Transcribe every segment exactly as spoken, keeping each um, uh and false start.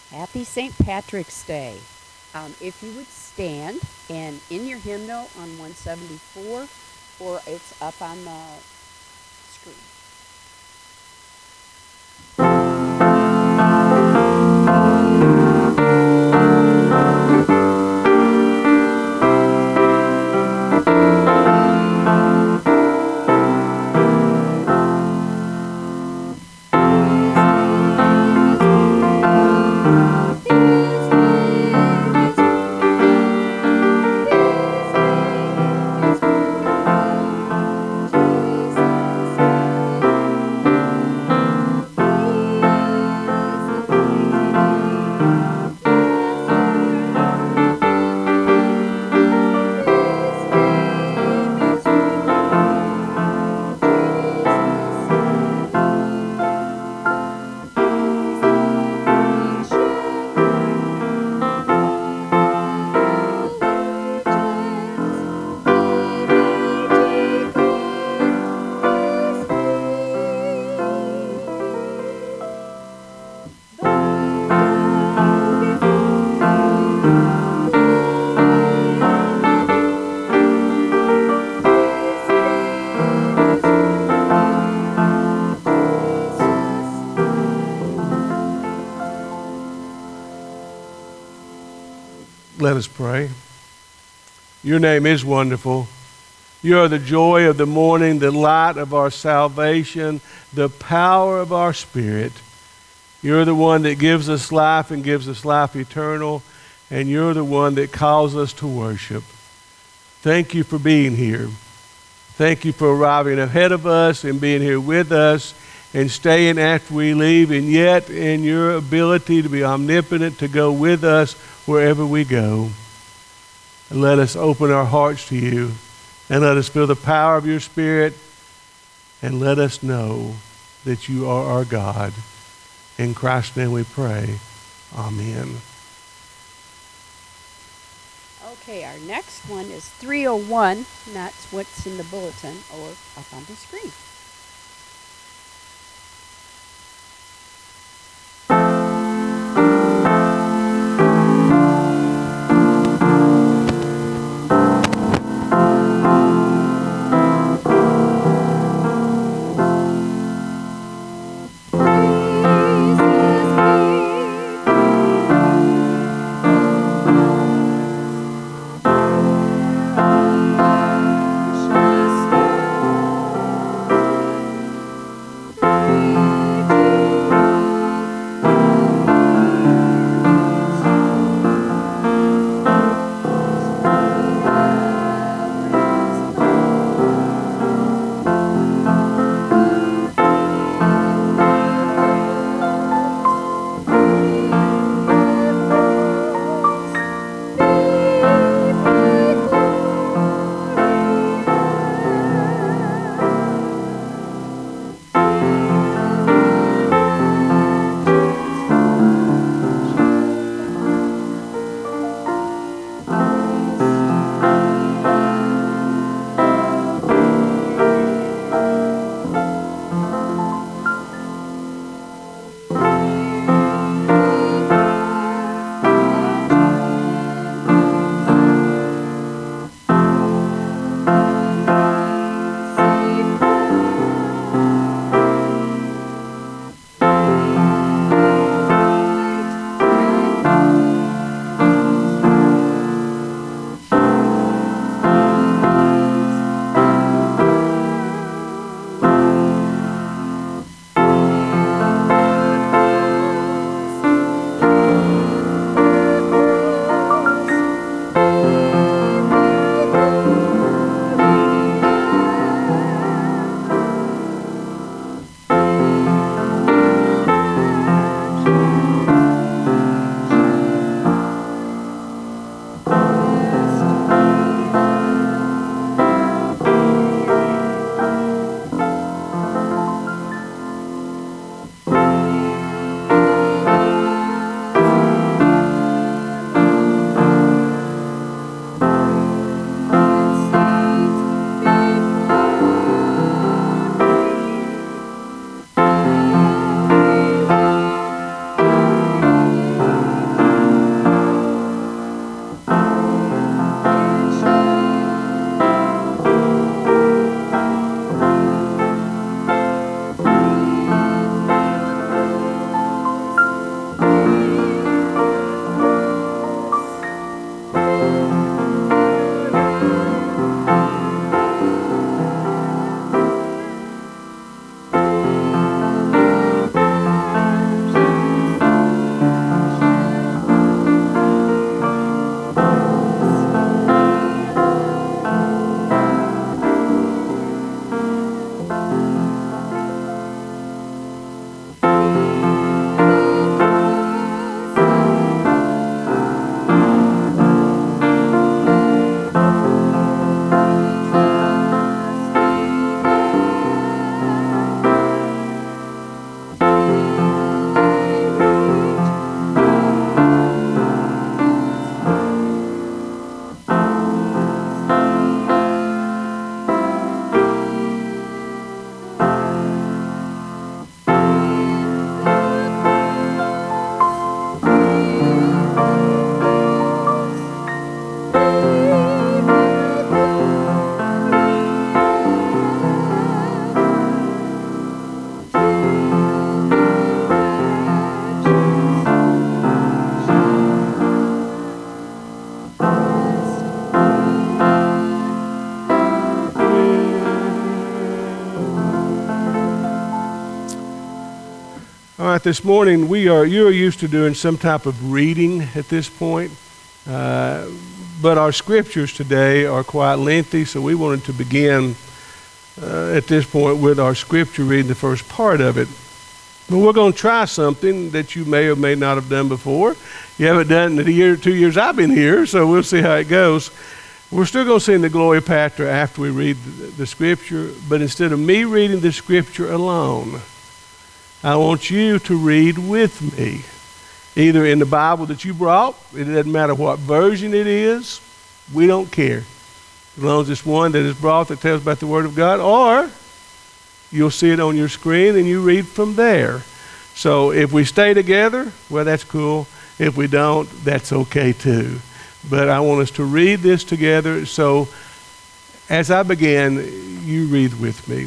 Happy Saint Patrick's Day. Um, if you would stand, and in your hymnal on one seventy-four, or it's up on the screen. Let us pray. Your name is wonderful. You are the joy of the morning, the light of our salvation, the power of our spirit. You're the one that gives us life and gives us life eternal, and you're the one that calls us to worship. Thank you for being here. Thank you for arriving ahead of us and being here with us and staying after we leave, and yet in your ability to be omnipotent to go with us wherever we go. And let us open our hearts to you, and let us feel the power of your Spirit, and let us know that you are our God. In Christ's name we pray. Amen. Okay, our next one is three oh one, and that's what's in the bulletin or up on the screen. But this morning, we are you're used to doing some type of reading at this point. Uh, but our scriptures today are quite lengthy, so we wanted to begin uh, at this point with our scripture reading, the first part of it. But we're going to try something that you may or may not have done before. You haven't done it in the year, two years I've been here, so we'll see how it goes. We're still going to sing the Gloria Patri after we read the, the scripture, but instead of me reading the scripture alone, I want you to read with me, either in the Bible that you brought. It doesn't matter what version it is. We don't care. As long as it's one that is brought that tells about the Word of God, or you'll see it on your screen and you read from there. So if we stay together, well, that's cool. If we don't, that's okay too. But I want us to read this together. So as I begin, you read with me.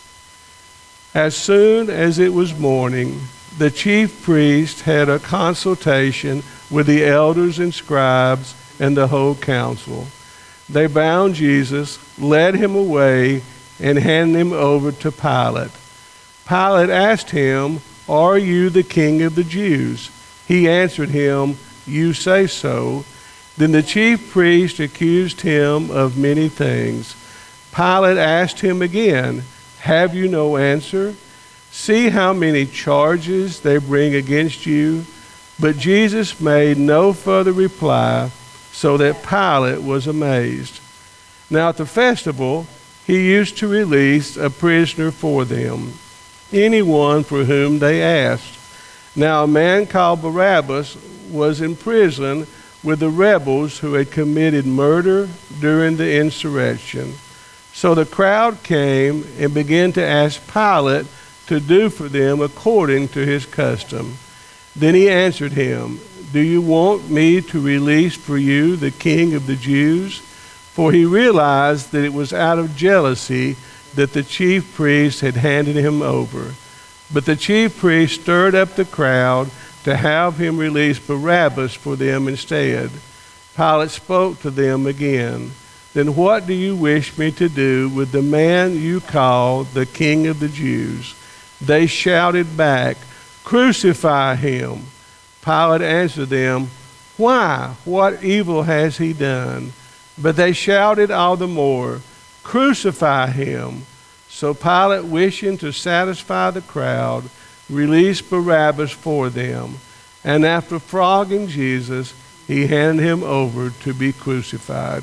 As soon as it was morning, the chief priest had a consultation with the elders and scribes and the whole council. They bound Jesus, led him away, and handed him over to Pilate. Pilate asked him, "Are you the king of the Jews?" He answered him, "You say so." Then the chief priest accused him of many things. Pilate asked him again, "Have you no answer? See how many charges they bring against you." But Jesus made no further reply, so that Pilate was amazed. Now at the festival, he used to release a prisoner for them, anyone for whom they asked. Now a man called Barabbas was in prison with the rebels who had committed murder during the insurrection. So the crowd came and began to ask Pilate to do for them according to his custom. Then he answered him, "Do you want me to release for you the king of the Jews?" For he realized that it was out of jealousy that the chief priest had handed him over. But the chief priest stirred up the crowd to have him release Barabbas for them instead. Pilate spoke to them again. "Then what do you wish me to do with the man you call the king of the Jews?" They shouted back, "Crucify him." Pilate answered them, "Why? What evil has he done?" But they shouted all the more, "Crucify him." So Pilate, wishing to satisfy the crowd, released Barabbas for them. And after flogging Jesus, he handed him over to be crucified.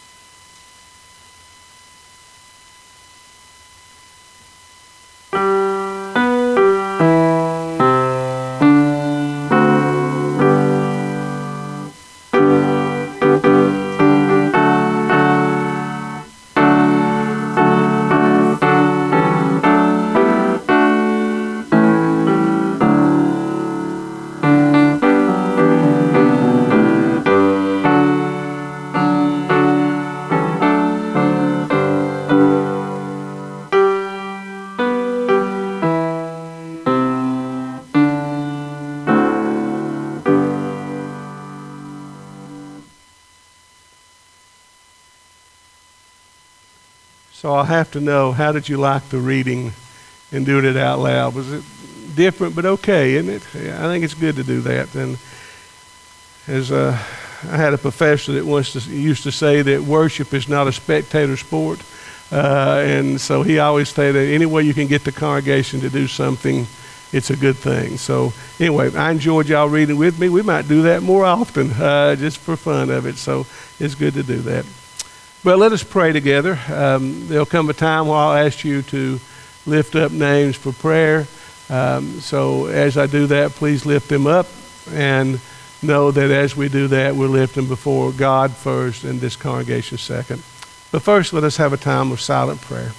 So I'll have to know, how did you like the reading and doing it out loud? Was it different but okay, isn't it? Yeah, I think it's good to do that. And as uh, I had a professor that once to, used to say that worship is not a spectator sport. Uh, and so he always said that any way you can get the congregation to do something, it's a good thing. So anyway, I enjoyed y'all reading with me. We might do that more often, uh, just for fun of it. So it's good to do that. Well, let us pray together. Um, there'll come a time where I'll ask you to lift up names for prayer. Um, so as I do that, please lift them up and know that as we do that, we're lifting before God first and this congregation second. But first, let us have a time of silent prayer.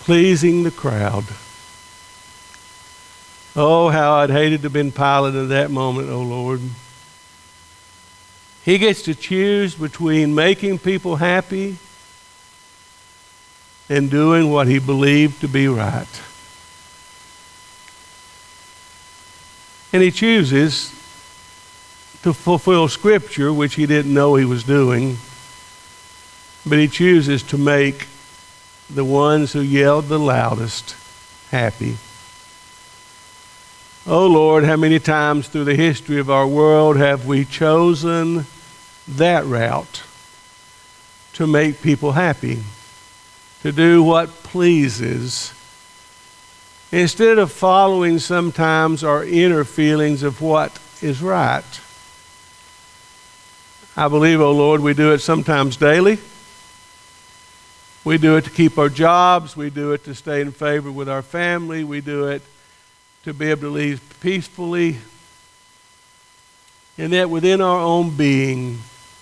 pleasing the crowd. Oh, how I'd hated to have been Pilate in that moment, oh Lord. He gets to choose between making people happy and doing what he believed to be right. And he chooses to fulfill Scripture, which he didn't know he was doing, but he chooses to make the ones who yelled the loudest happy. Oh Lord, how many times through the history of our world have we chosen that route to make people happy, to do what pleases, instead of following sometimes our inner feelings of what is right. I believe, oh Lord, we do it sometimes daily. We do it to keep our jobs. We do it to stay in favor with our family. We do it to be able to live peacefully. And that within our own being,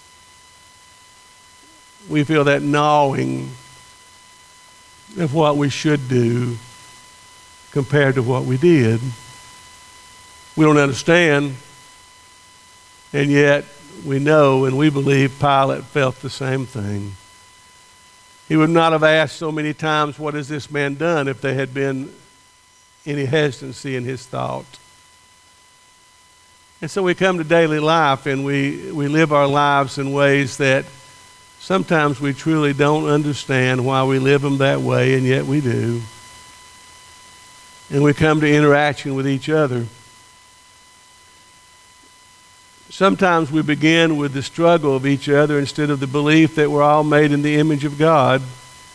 we feel that gnawing of what we should do compared to what we did. We don't understand, and yet we know and we believe Pilate felt the same thing. He would not have asked so many times, what has this man done, if there had been any hesitancy in his thought. And so we come to daily life and we, we live our lives in ways that sometimes we truly don't understand why we live them that way, and yet we do. And we come to interaction with each other. Sometimes we begin with the struggle of each other instead of the belief that we're all made in the image of God.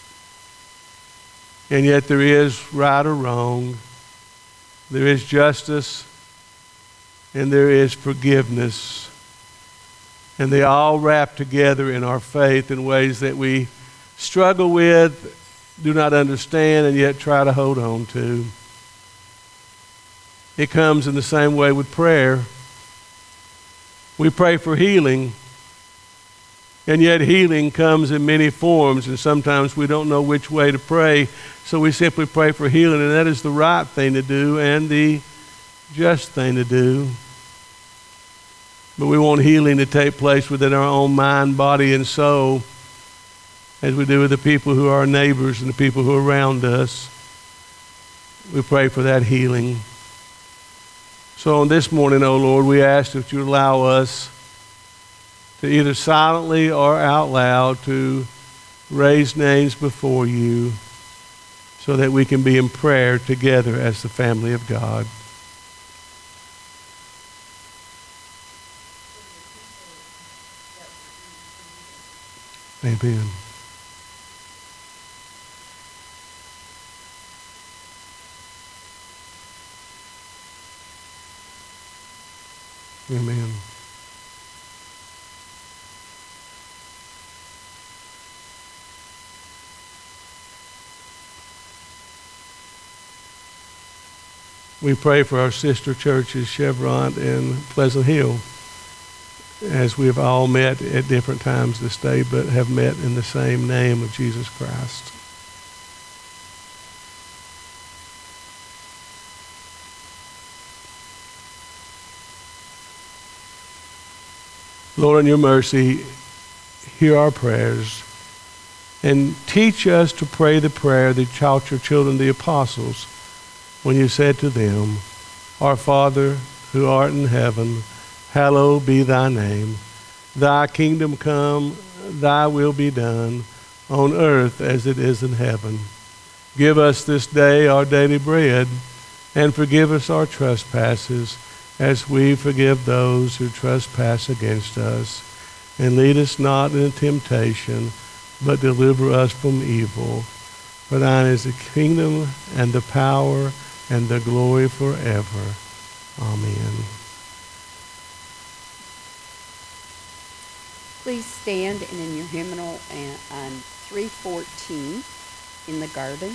And yet there is right or wrong. There is justice. And there is forgiveness. And they all wrap together in our faith in ways that we struggle with, do not understand, and yet try to hold on to. It comes in the same way with prayer. We pray for healing, and yet healing comes in many forms, and sometimes we don't know which way to pray, so we simply pray for healing, and that is the right thing to do and the just thing to do. But we want healing to take place within our own mind, body, and soul, as we do with the people who are our neighbors and the people who are around us. We pray for that healing. So on this morning, oh Lord, we ask that you allow us to either silently or out loud to raise names before you so that we can be in prayer together as the family of God. Amen. Amen. We pray for our sister churches, Chevron and Pleasant Hill, as we have all met at different times this day, but have met in the same name of Jesus Christ. Lord, in your mercy, hear our prayers and teach us to pray the prayer that taught your children, the apostles, when you said to them, Our Father, who art in heaven, hallowed be thy name. Thy kingdom come, thy will be done, on earth as it is in heaven. Give us this day our daily bread, and forgive us our trespasses, as we forgive those who trespass against us. And lead us not into temptation, but deliver us from evil. For thine is the kingdom and the power and the glory forever. Amen. Please stand and in your hymnal on three fourteen in the garden.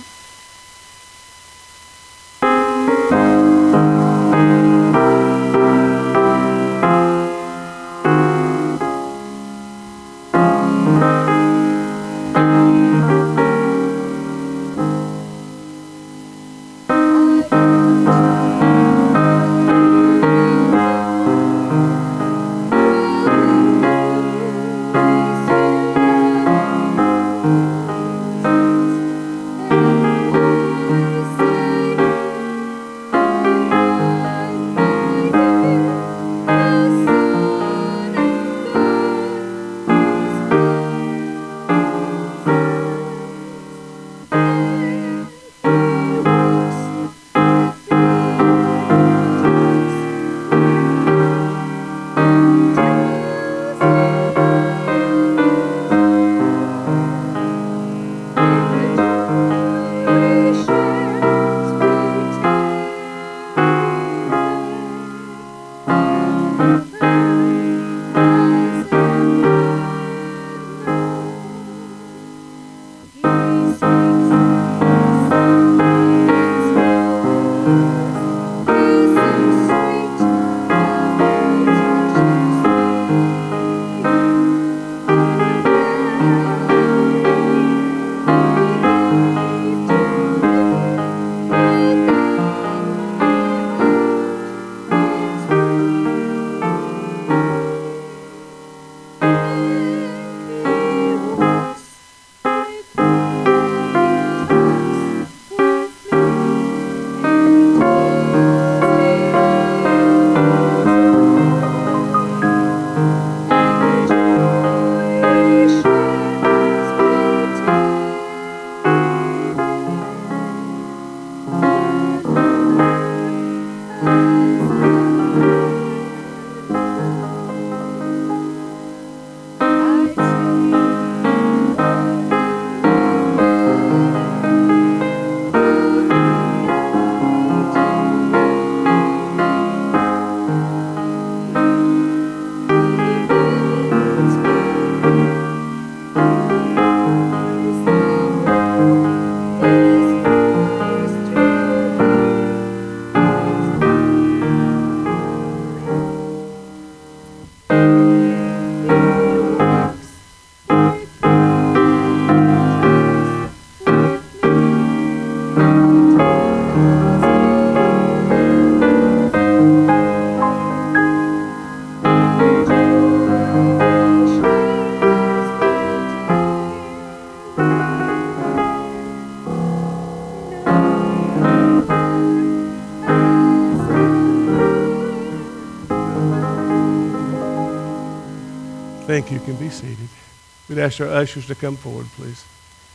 Thank you. You can be seated. We'd ask our ushers to come forward, please.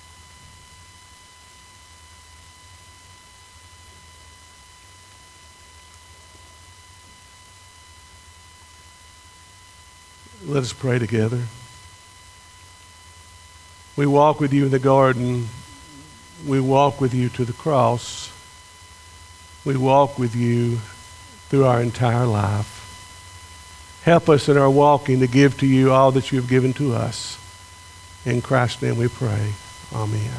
Let us pray together. We walk with you in the garden. We walk with you to the cross. We walk with you through our entire life. Help us in our walking to give to you all that you have given to us. In Christ's name we pray. Amen.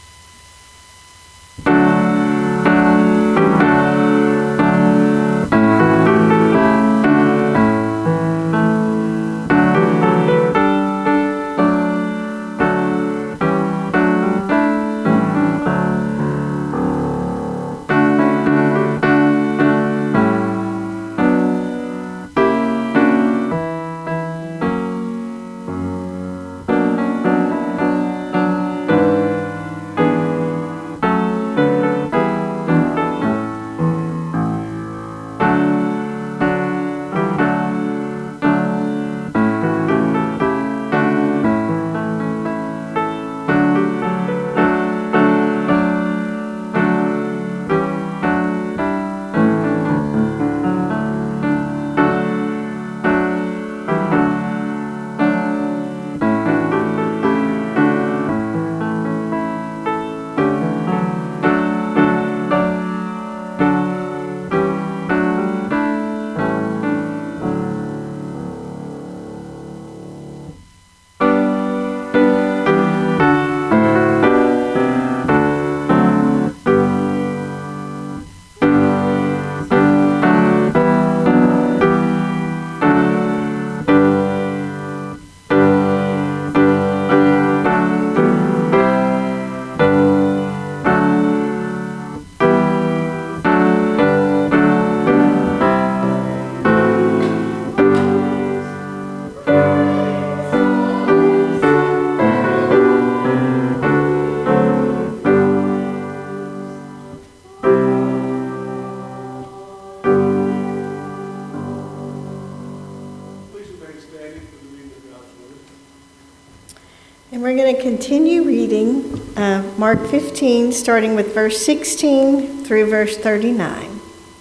And we're going to continue reading uh, Mark fifteen, starting with verse sixteen through verse thirty-nine.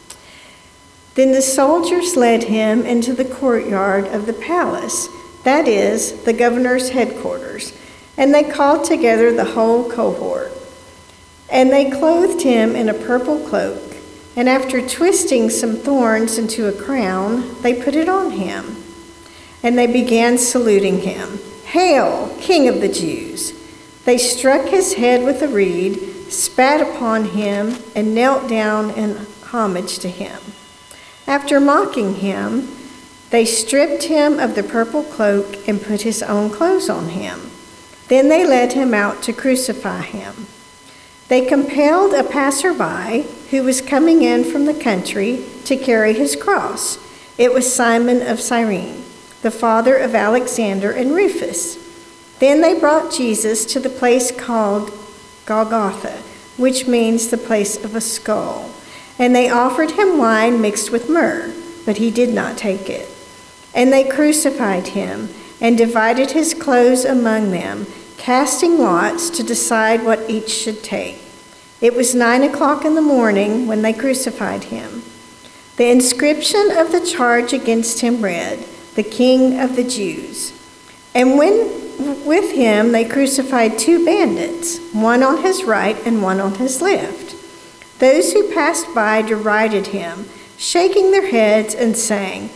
Then the soldiers led him into the courtyard of the palace, that is, the governor's headquarters, and they called together the whole cohort. And they clothed him in a purple cloak, and after twisting some thorns into a crown, they put it on him. And they began saluting him. "Hail, King of the Jews!" They struck his head with a reed, spat upon him, and knelt down in homage to him. After mocking him, they stripped him of the purple cloak and put his own clothes on him. Then they led him out to crucify him. They compelled a passerby who was coming in from the country to carry his cross. It was Simon of Cyrene, the father of Alexander and Rufus. Then they brought Jesus to the place called Golgotha, which means the place of a skull. And they offered him wine mixed with myrrh, but he did not take it. And they crucified him and divided his clothes among them, casting lots to decide what each should take. It was nine o'clock in the morning when they crucified him. The inscription of the charge against him read, "The King of the Jews." And when with him they crucified two bandits, one on his right and one on his left. Those who passed by derided him, shaking their heads and saying,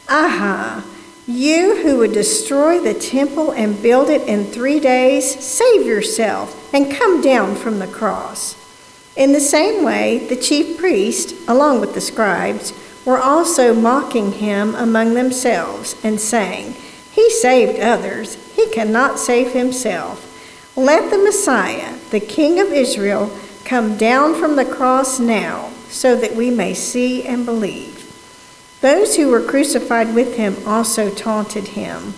"Aha, you who would destroy the temple and build it in three days, save yourself and come down from the cross." In the same way, the chief priests, along with the scribes, were also mocking him among themselves and saying, "He saved others, he cannot save himself. Let the Messiah, the King of Israel, come down from the cross now, so that we may see and believe." Those who were crucified with him also taunted him.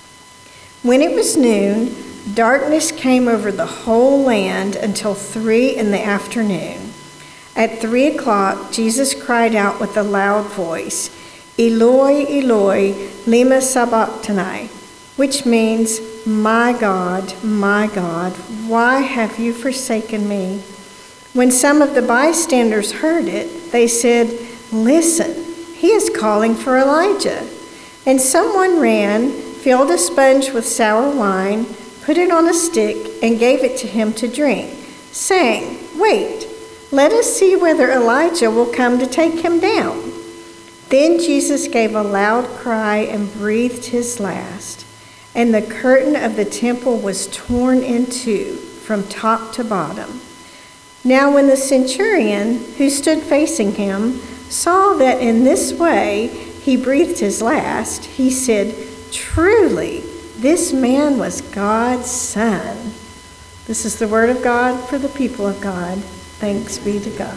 When it was noon, darkness came over the whole land until three in the afternoon. At three o'clock, Jesus cried out with a loud voice, "Eloi, Eloi, lema sabachthani," which means, "My God, my God, why have you forsaken me?" When some of the bystanders heard it, they said, "Listen, he is calling for Elijah." And someone ran, filled a sponge with sour wine, put it on a stick, and gave it to him to drink, saying, "Wait, let us see whether Elijah will come to take him down." Then Jesus gave a loud cry and breathed his last, and the curtain of the temple was torn in two from top to bottom. Now when the centurion, who stood facing him, saw that in this way he breathed his last, he said, "Truly, this man was God's Son." This is the word of God for the people of God. Thanks be to God.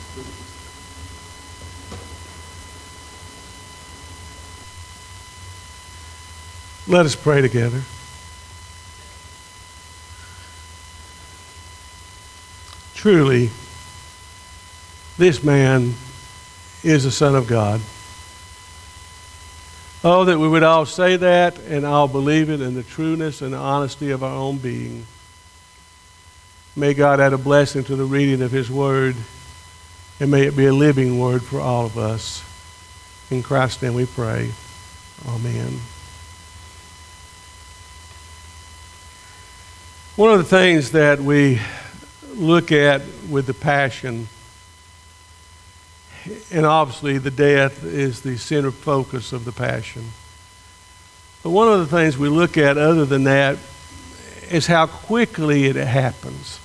Let us pray together. Truly, this man is the Son of God. Oh, that we would all say that and all believe it in the trueness and the honesty of our own being. May God add a blessing to the reading of his word, and may it be a living word for all of us. In Christ's name we pray. Amen. One of the things that we look at with the Passion, and obviously the death is the center focus of the Passion. But one of the things we look at other than that is how quickly it happens.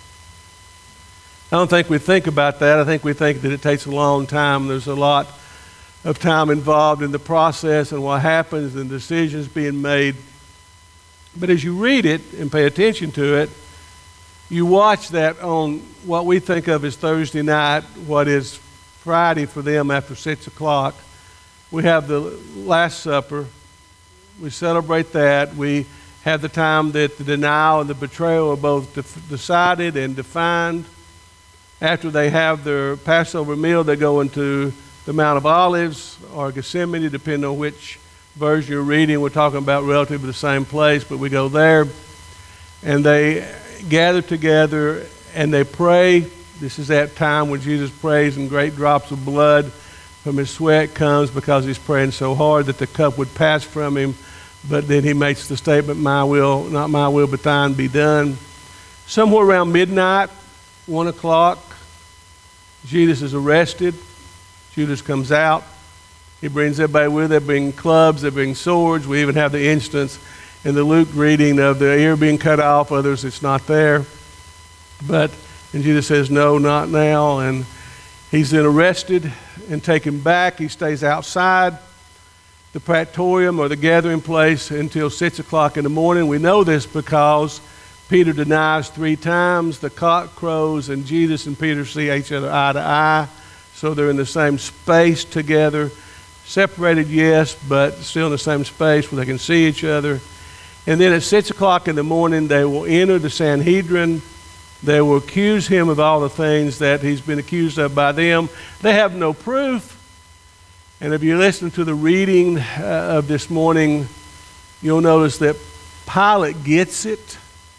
I don't think we think about that. I think we think that it takes a long time. There's a lot of time involved in the process and what happens and decisions being made. But as you read it and pay attention to it, you watch that on what we think of as Thursday night, what is Friday for them after six o'clock. We have the Last Supper. We celebrate that. We have the time that the denial and the betrayal are both def- decided and defined. After they have their Passover meal, they go into the Mount of Olives or Gethsemane, depending on which version you're reading. We're talking about relatively the same place, but we go there and they gather together and they pray. This is that time when Jesus prays and great drops of blood from his sweat comes because he's praying so hard that the cup would pass from him. But then he makes the statement, "My will, not my will, but thine be done." Somewhere around midnight, one o'clock, Jesus is arrested. Judas comes out. He brings everybody with him. They bring clubs, they bring swords. We even have the instance in the Luke reading of the ear being cut off. Others, it's not there. But, and Jesus says, "No, not now." And he's then arrested and taken back. He stays outside the praetorium or the gathering place until six o'clock in the morning. We know this because Peter denies three times, the cock crows, and Jesus and Peter see each other eye to eye. So they're in the same space together. Separated, yes, but still in the same space where they can see each other. And then at six o'clock in the morning, they will enter the Sanhedrin. They will accuse him of all the things that he's been accused of by them. They have no proof. And if you listen to the reading uh, of this morning, you'll notice that Pilate gets it.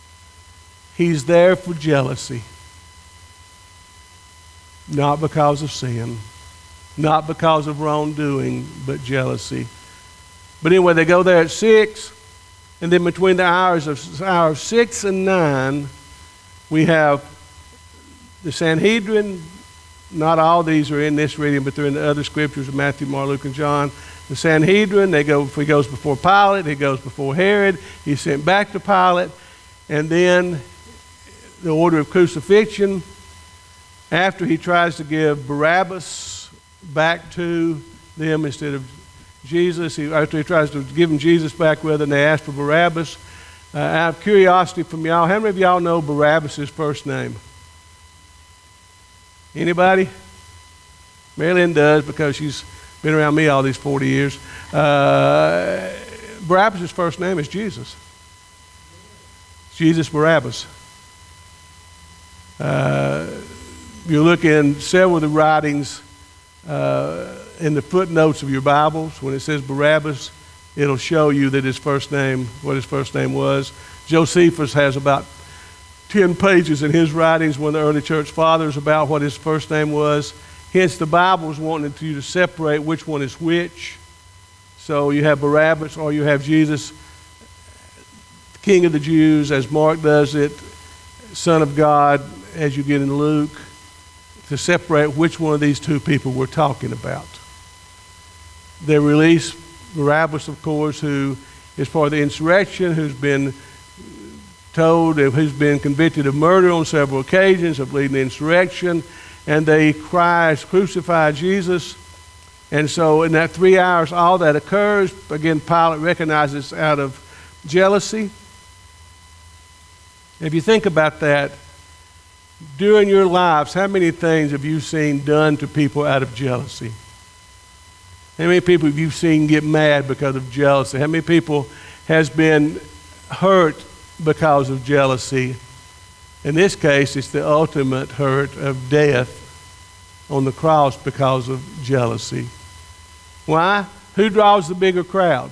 He's there for jealousy. Not because of sin. Not because of wrongdoing, but jealousy. But anyway, they go there at six, and then between the hours of hour six and nine, we have the Sanhedrin. Not all these are in this reading, but they're in the other scriptures of Matthew, Mark, Luke, and John. The Sanhedrin, they go. He goes before Pilate. He goes before Herod. He's sent back to Pilate, and then the order of crucifixion. After he tries to give Barabbas back to them instead of Jesus, he, after he tries to give them Jesus back with them, they ask for Barabbas. Uh, out of curiosity from y'all, how many of y'all know Barabbas' first name? Anybody? Marilyn does because she's been around me all these forty years. Uh, Barabbas' first name is Jesus. Jesus Barabbas. Uh, you look in several of the writings uh, in the footnotes of your Bibles when it says Barabbas, it'll show you that his first name, what his first name was. Josephus has about ten pages in his writings, one of the early church fathers, about what his first name was. Hence, the Bible is wanting you to separate which one is which. So you have Barabbas or you have Jesus, King of the Jews, as Mark does it, Son of God, as you get in Luke, to separate which one of these two people we're talking about. They release Barabbas, of course, who is part of the insurrection, who's been told, who's been convicted of murder on several occasions, of leading the insurrection, and they cry, crucify Jesus. And so in that three hours, all that occurs. Again, Pilate recognizes out of jealousy. If you think about that, during your lives, how many things have you seen done to people out of jealousy? How many people have you seen get mad because of jealousy? How many people has been hurt because of jealousy? In this case, it's the ultimate hurt of death on the cross because of jealousy. Why? Who draws the bigger crowd?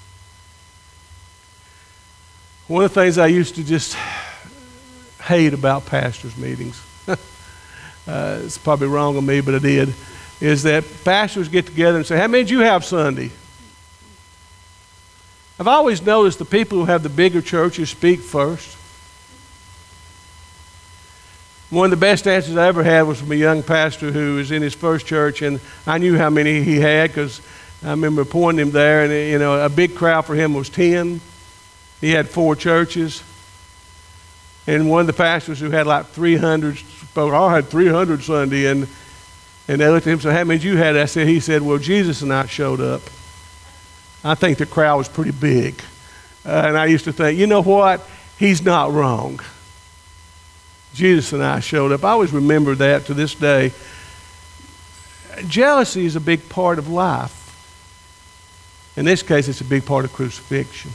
One of the things I used to just hate about pastors' meetings, uh, it's probably wrong of me, but I did, is that pastors get together and say, how many did you have Sunday? I've always noticed the people who have the bigger churches speak first. One of the best answers I ever had was from a young pastor who was in his first church, and I knew how many he had because I remember appointing him there, and you know, a big crowd for him was ten. He had four churches. And one of the pastors who had like three hundred spoke, I had three hundred Sunday, and and they looked at him and said, how many did you have? I said, he said, well, Jesus and I showed up. I think the crowd was pretty big. Uh, and I used to think, you know what? He's not wrong. Jesus and I showed up. I always remember that to this day. Jealousy is a big part of life. In this case, it's a big part of crucifixion.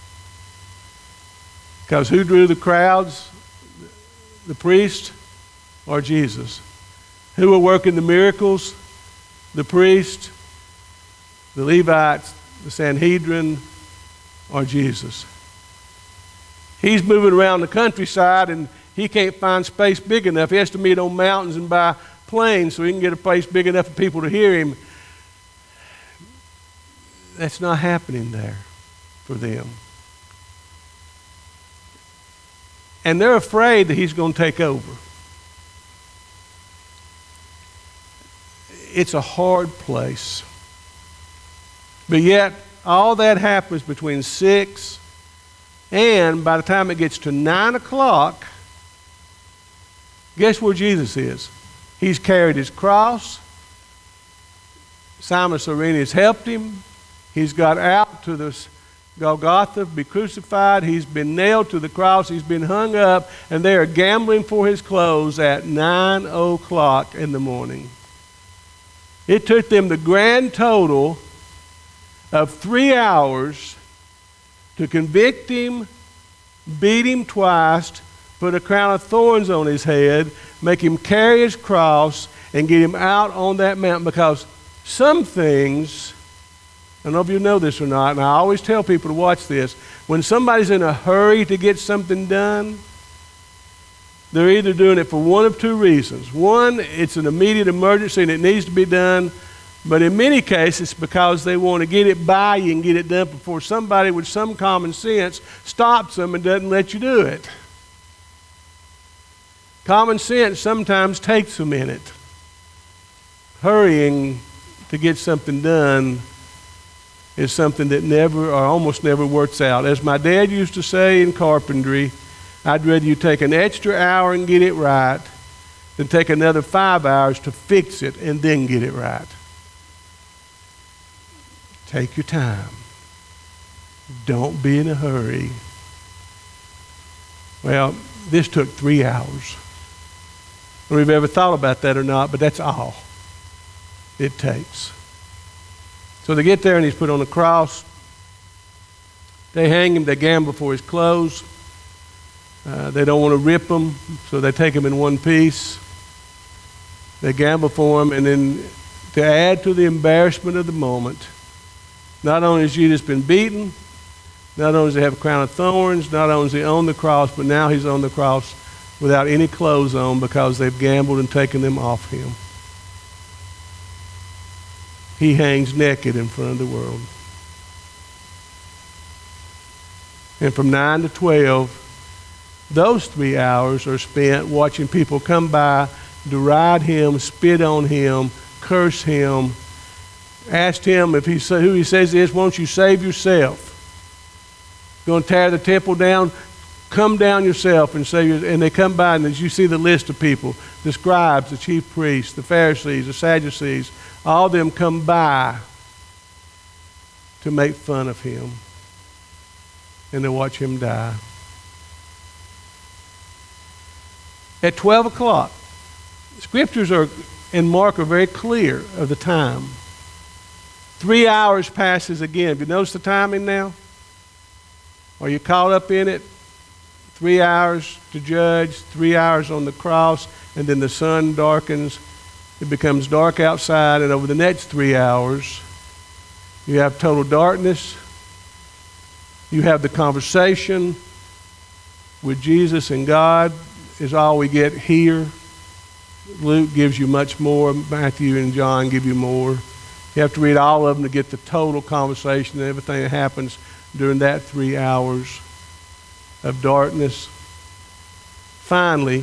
Because who drew the crowds? The priest or Jesus? Who were working the miracles? The priest, the Levites, the Sanhedrin, or Jesus? He's moving around the countryside and he can't find space big enough. He has to meet on mountains and by planes so he can get a place big enough for people to hear him. That's not happening there for them. And they're afraid that he's going to take over. It's a hard place. But yet, all that happens between six and by the time it gets to nine o'clock, guess where Jesus is? He's carried his cross. Simon Cyrene has helped him. He's got out to the Golgotha to be crucified. He's been nailed to the cross. He's been hung up, and they are gambling for his clothes at nine o'clock in the morning. It took them the grand total of three hours to convict him, beat him twice, put a crown of thorns on his head, make him carry his cross, and get him out on that mountain. Because some things, I don't know if you know this or not, and I always tell people to watch this, when somebody's in a hurry to get something done, they're either doing it for one of two reasons. One, it's an immediate emergency and it needs to be done, but in many cases it's because they want to get it by you and get it done before somebody with some common sense stops them and doesn't let you do it. Common sense sometimes takes a minute. Hurrying to get something done is something that never or almost never works out. As my dad used to say in carpentry, I'd rather you take an extra hour and get it right than take another five hours to fix it and then get it right. Take your time. Don't be in a hurry. Well, this took three hours. I don't know if you've ever thought about that or not, but that's all it takes. So they get there and he's put on the cross. They hang him, they gamble for his clothes. Uh, they don't want to rip him, so they take him in one piece. They gamble for him, and then to add to the embarrassment of the moment, Not only has Jesus been beaten, not only does he have a crown of thorns, not only is he on the cross, but now he's on the cross without any clothes on because they've gambled and taken them off him. He hangs naked in front of the world. And from nine to twelve, those three hours are spent watching people come by, deride him, spit on him, curse him, ask him if he's who he says he is, won't you save yourself? You're going to tear the temple down? Come down yourself and save yourself. And they come by, and as you see the list of people, the scribes, the chief priests, the Pharisees, the Sadducees, all of them come by to make fun of him and to watch him die. At twelve o'clock, scriptures are and Mark are very clear of the time. Three hours passes again. Have you noticed the timing now? Are you caught up in it? Three hours to judge, three hours on the cross, and then the sun darkens. It becomes dark outside, and over the next three hours, you have total darkness. You have the conversation with Jesus and God is all we get here. Luke gives you much more. Matthew and John give you more. You have to read all of them to get the total conversation and everything that happens during that three hours of darkness. Finally,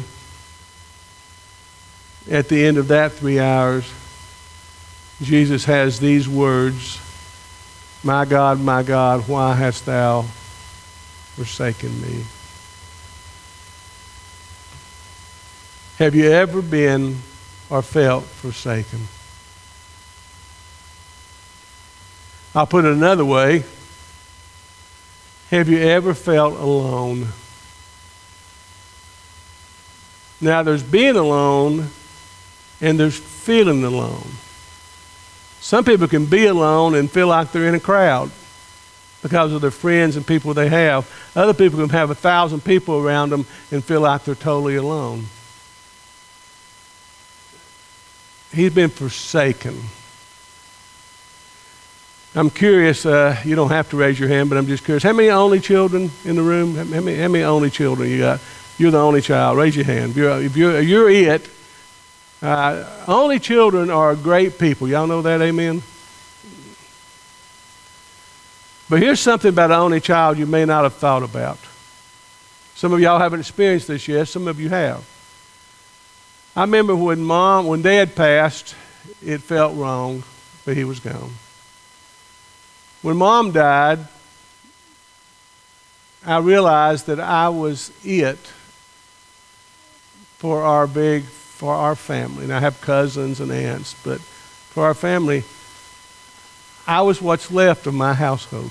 at the end of that three hours, Jesus has these words, "My God, my God, why hast thou forsaken me?" Have you ever been or felt forsaken? I'll put it another way. Have you ever felt alone? Now, there's being alone and there's feeling alone. Some people can be alone and feel like they're in a crowd because of their friends and people they have. Other people can have a thousand people around them and feel like they're totally alone. He's been forsaken. I'm curious, uh, you don't have to raise your hand, but I'm just curious. How many only children in the room? How many, how many only children you got? You're the only child. Raise your hand. If you're, if you're, you're it. Uh, only children are great people. Y'all know that, amen? But here's something about an only child you may not have thought about. Some of y'all haven't experienced this yet. Some of you have. I remember when mom, when dad passed, it felt wrong, but he was gone. When mom died, I realized that I was it for our big, for our family. And I have cousins and aunts, but for our family, I was what's left of my household.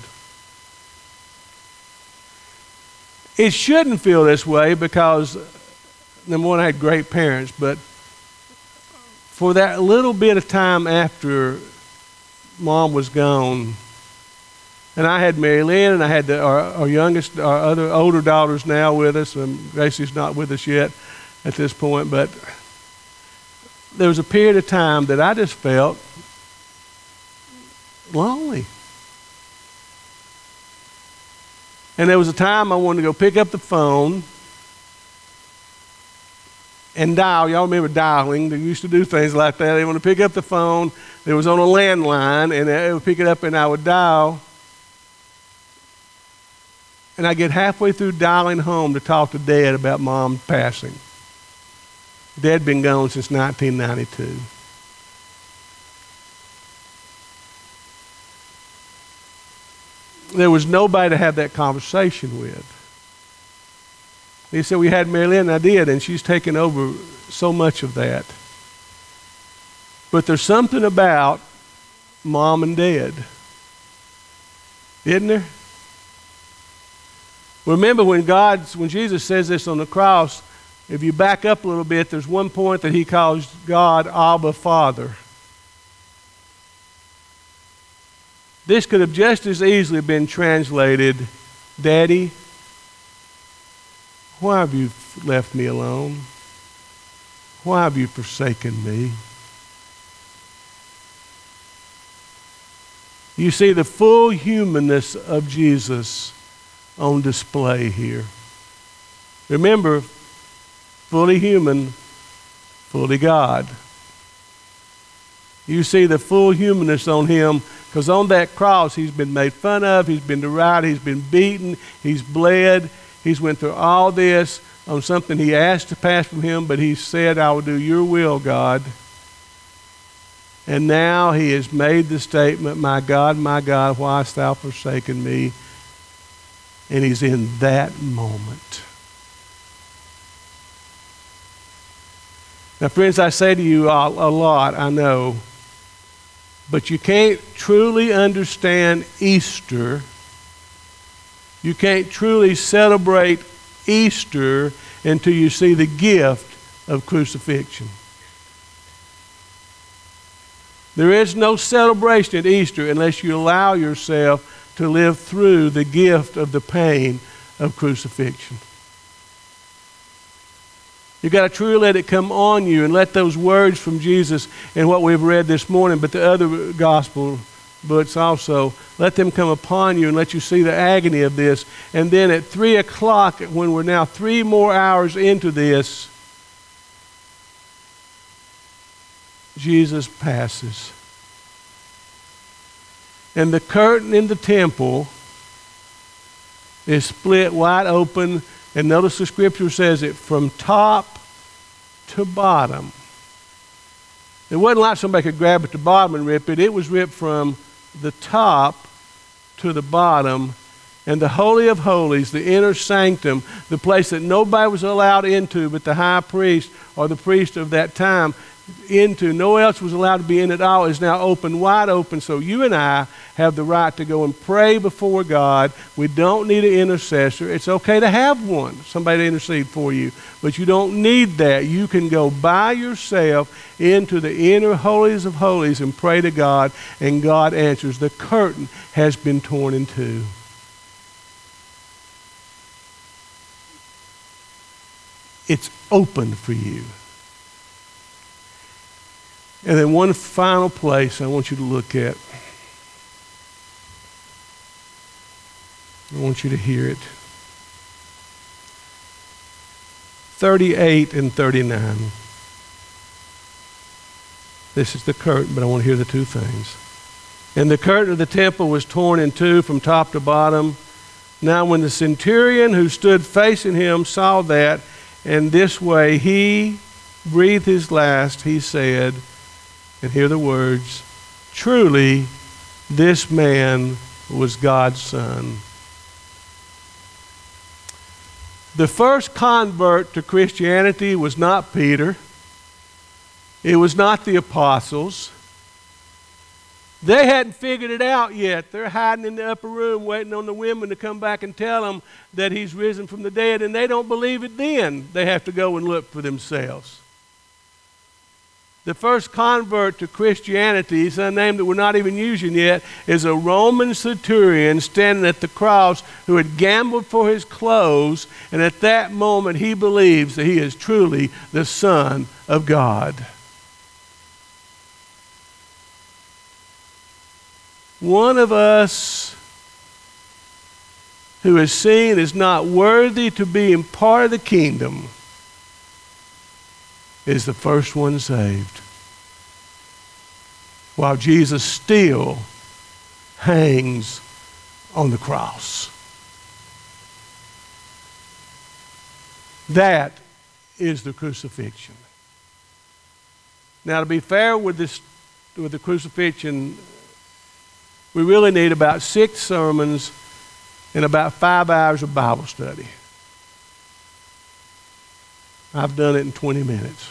It shouldn't feel this way because, number one, I had great parents, but for that little bit of time after mom was gone, and I had Mary Lynn, and I had the, our, our youngest, our other older daughters now with us, and Gracie's not with us yet at this point, but there was a period of time that I just felt lonely. And there was a time I wanted to go pick up the phone and dial. Y'all remember dialing? They used to do things like that. They want to pick up the phone. It was on a landline, and I would pick it up, and I would dial. And I get halfway through dialing home to talk to Dad about Mom passing. Dad had been gone since nineteen ninety-two. There was nobody to have that conversation with. He said, we had Mary Lynn, and I did, and she's taken over so much of that. But there's something about Mom and Dad, isn't there? Remember when God, when Jesus says this on the cross, if you back up a little bit, there's one point that he calls God Abba Father. This could have just as easily been translated, Daddy, why have you left me alone? Why have you forsaken me? You see the full humanness of Jesus on display here. Remember, fully human, fully God. You see the full humanness on him, because on that cross he's been made fun of, he's been derided, he's been beaten, he's bled, he's went through all this on something he asked to pass from him, but he said, I will do your will, God. And now he has made the statement, my God, my God, why hast thou forsaken me? And he's in that moment. Now, friends, I say to you a, a lot, I know, but you can't truly understand Easter. You can't truly celebrate Easter until you see the gift of crucifixion. There is no celebration at Easter unless you allow yourself to live through the gift of the pain of crucifixion. You've got to truly let it come on you and let those words from Jesus and what we've read this morning, but the other gospel books also, let them come upon you and let you see the agony of this. And then at three o'clock, when we're now three more hours into this, Jesus passes. And the curtain in the temple is split wide open. And notice the scripture says it from top to bottom. It wasn't like somebody could grab at the bottom and rip it. It was ripped from the top to the bottom. And the Holy of Holies, the inner sanctum, the place that nobody was allowed into but the high priest or the priest of that time, into, no one else was allowed to be in at all, is now open, wide open. So you and I have the right to go and pray before God. We don't need an intercessor. It's okay to have one, somebody to intercede for you, but you don't need that. You can go by yourself into the inner holies of holies and pray to God, and God answers. The curtain has been torn in two. It's open for you. And then one final place I want you to look at. I want you to hear it. thirty-eight and thirty-nine. This is the curtain, but I want to hear the two things. And the curtain of the temple was torn in two from top to bottom. Now when the centurion who stood facing him saw that, and this way he breathed his last, he said, and hear the words, truly this man was God's son. The first convert to Christianity was not Peter. It was not the apostles. They hadn't figured it out yet. They're hiding in the upper room waiting on the women to come back and tell them that he's risen from the dead, and they don't believe it then. They have to go and look for themselves. The first convert to Christianity, is a name that we're not even using yet, is a Roman centurion standing at the cross who had gambled for his clothes, and at that moment he believes that he is truly the Son of God. One of us who is seen as not worthy to be in part of the kingdom is the first one saved, while Jesus still hangs on the cross. That is the crucifixion. Now, to be fair with this, with the crucifixion, we really need about six sermons and about five hours of Bible study. I've done it in twenty minutes.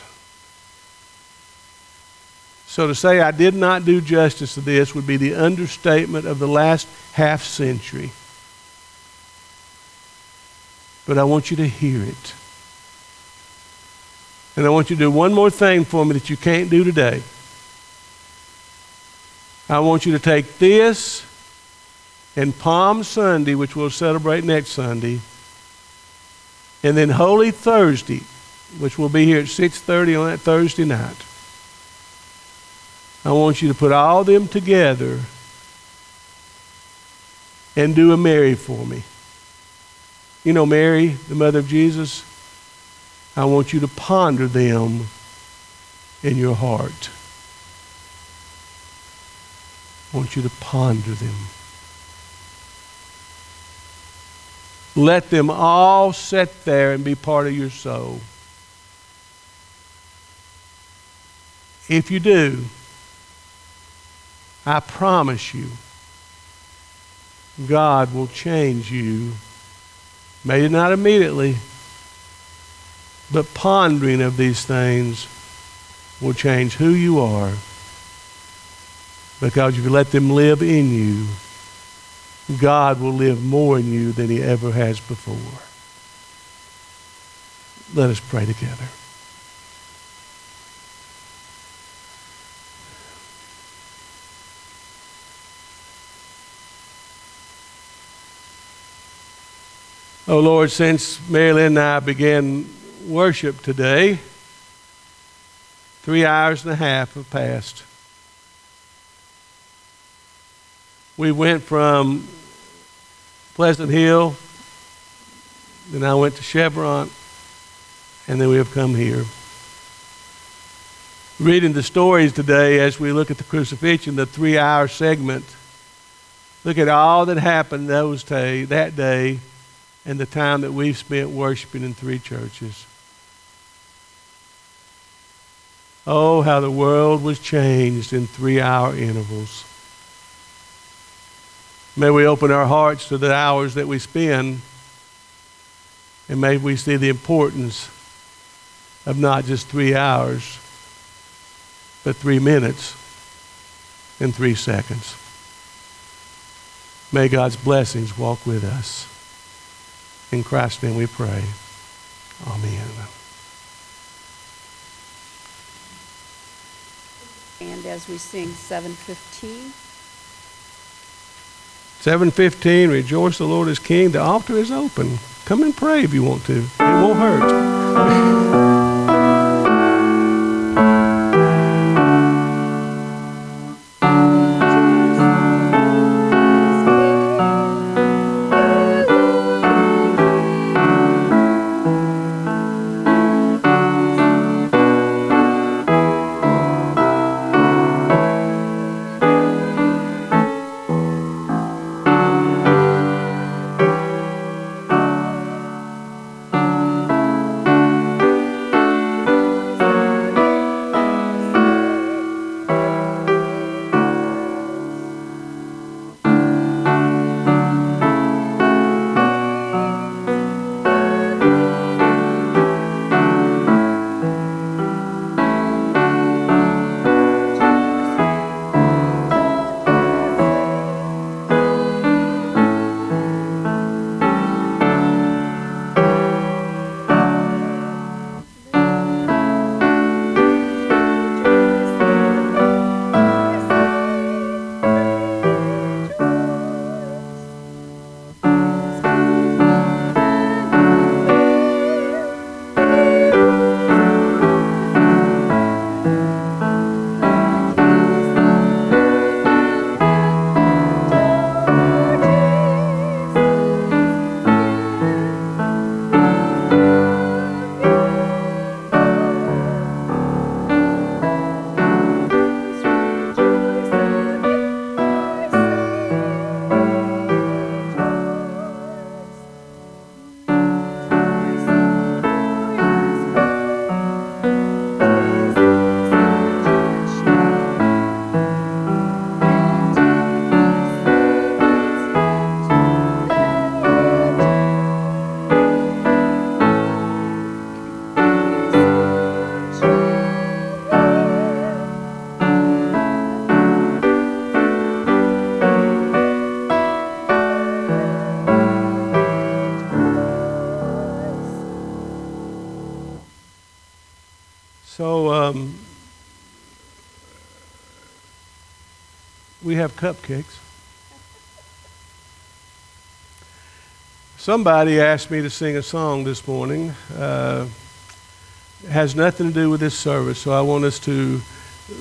So to say I did not do justice to this would be the understatement of the last half century. But I want you to hear it. And I want you to do one more thing for me that you can't do today. I want you to take this and Palm Sunday, which we'll celebrate next Sunday, and then Holy Thursday, which will be here at six thirty on that Thursday night. I want you to put all them together and do a Mary for me. You know Mary, the mother of Jesus? I want you to ponder them in your heart. I want you to ponder them. Let them all sit there and be part of your soul. If you do, I promise you, God will change you. Maybe not immediately, but pondering of these things will change who you are. Because if you let them live in you, God will live more in you than he ever has before. Let us pray together. Oh Lord, since Marilyn and I began worship today, three hours and a half have passed. We went from Pleasant Hill, then I went to Chevron, and then we have come here. Reading the stories today as we look at the crucifixion, the three-hour segment, look at all that happened those day, that day and the time that we've spent worshiping in three churches. Oh, how the world was changed in three-hour intervals. May we open our hearts to the hours that we spend, and may we see the importance of not just three hours, but three minutes and three seconds. May God's blessings walk with us. In Christ's name we pray. Amen. And as we sing seven fifteen. seven fifteen, rejoice the Lord is King. The altar is open. Come and pray if you want to. It won't hurt. So um, we have cupcakes. Somebody asked me to sing a song this morning. Uh, it has nothing to do with this service, so I want us to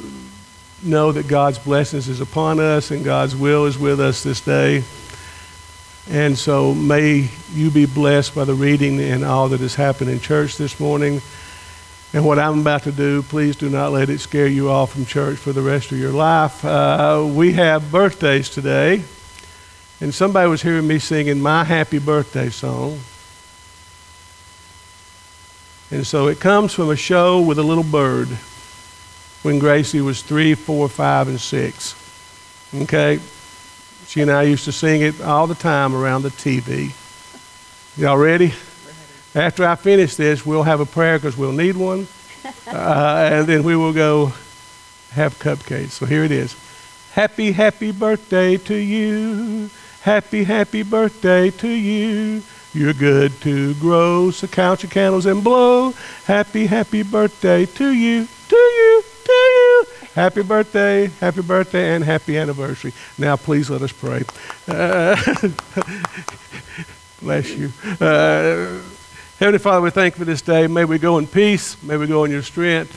know that God's blessings is upon us and God's will is with us this day. And so may you be blessed by the reading and all that has happened in church this morning. And what I'm about to do, please do not let it scare you off from church for the rest of your life. Uh, we have birthdays today. And somebody was hearing me singing my happy birthday song. And so it comes from a show with a little bird when Gracie was three, four, five, and six. Okay? She and I used to sing it all the time around the T V. Y'all ready? After I finish this, we'll have a prayer because we'll need one. Uh, and then we will go have cupcakes. So here it is. Happy, happy birthday to you. Happy, happy birthday to you. You're good to grow, so count your candles and blow. Happy, happy birthday to you, to you, to you. Happy birthday, happy birthday, and happy anniversary. Now, please let us pray. Uh, bless you. Uh, Heavenly Father, we thank you for this day. May we go in peace. May we go in your strength.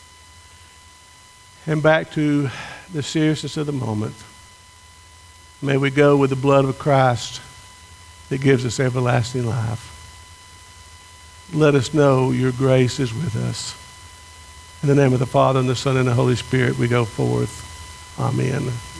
And back to the seriousness of the moment. May we go with the blood of Christ that gives us everlasting life. Let us know your grace is with us. In the name of the Father, and the Son, and the Holy Spirit, we go forth. Amen.